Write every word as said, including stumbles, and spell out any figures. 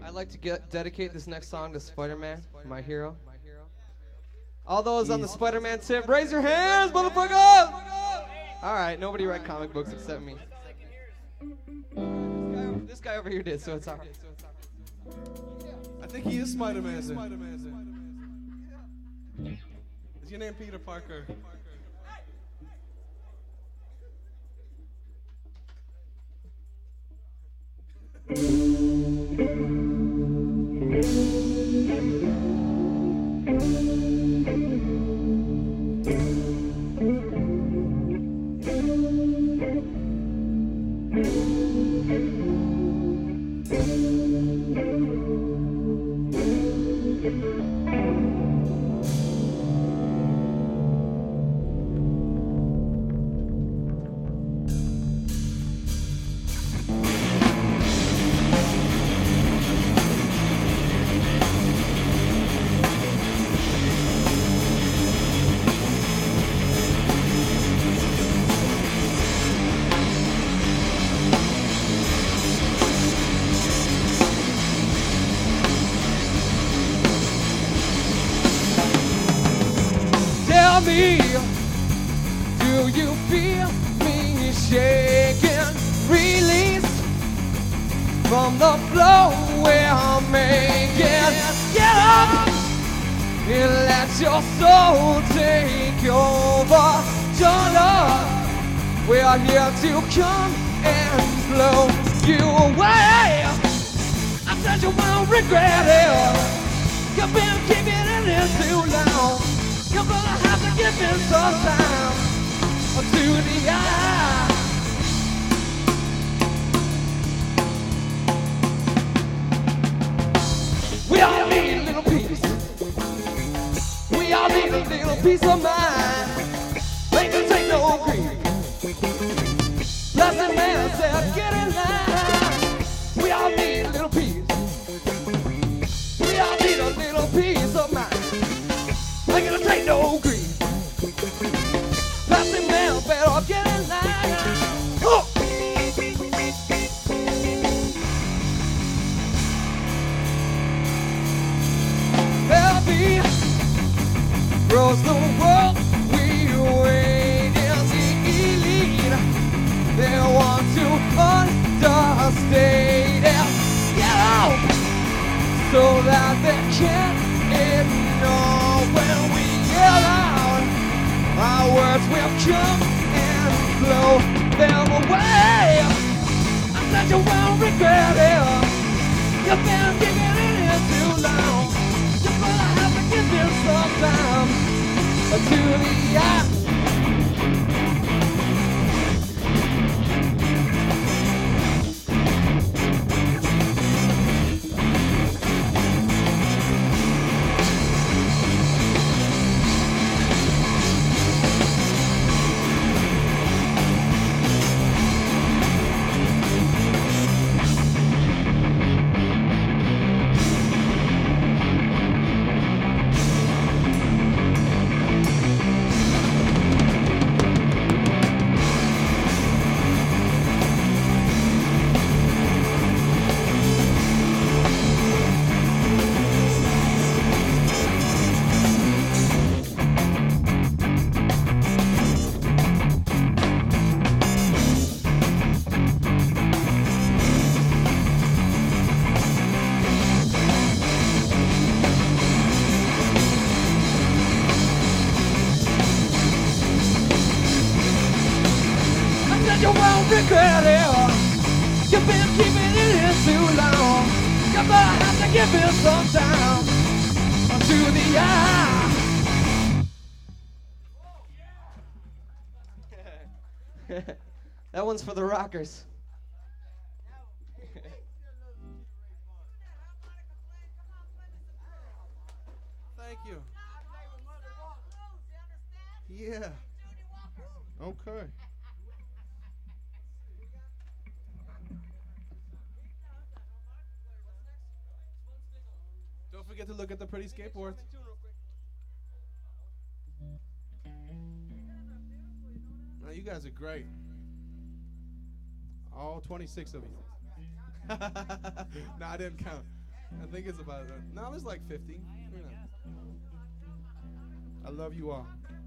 I'd like to get dedicate this next song to Spider-Man, my hero. All those on the Spider-Man tip, raise your hands, motherfuckers! All right, nobody read comic books except me. This guy, over, this guy over here did, so it's all right. I think he is Spider-Man. Is your name Peter Parker? Tell me, do you feel me shaking? Release from the flow we're making. Get up and let your soul take over. Join us, we're here to come and blow you away. I said you won't regret it. You've been keeping it in too long. You're gonna have to give me some time to the eye. We all need a little peace. We all need a little peace of mind. Ain't gonna take no grief. Blessed man said, get in line. We all need a little peace. We all need a little peace of mind. Ain't gonna take no grief. Plastic man better get in line. Oh! Heavy grows the world we wait in the elite. They want to understate it. Get out so that they can't ignore when we yell out. Our words will come and blow them away. I said you won't regret it. You've been giving it in too long. You're gonna have to give it some time to the eye. You won't regret it. You've been keeping it in too long. You're gonna have to give it some time to the eye. That one's for the rockers. Thank you. Yeah. Okay. Don't forget to look at the pretty skateboards. Now you guys are great. All twenty-six of you. No, I didn't count. I think it's about, uh, no, there's like fifty. You know. I love you all.